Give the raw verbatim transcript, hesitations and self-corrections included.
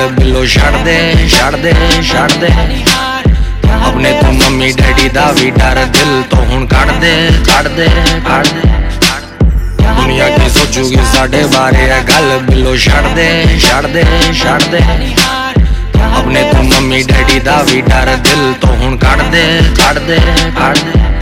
Below छड़ दे छड़ दे छड़ दे। अपने तू मम्मी डैडी दा भी डर दिल तो हुण कड़ दे कड़ दे कड़ दे। दुनिया की सोचूगी साडे बारे है गल बिलो छड़ दे छड़ दे छड़ दे। अपने तू मम्मी डैडी दा भी डर दिल तो हुण कड़ दे कड़ दे कड़ दे।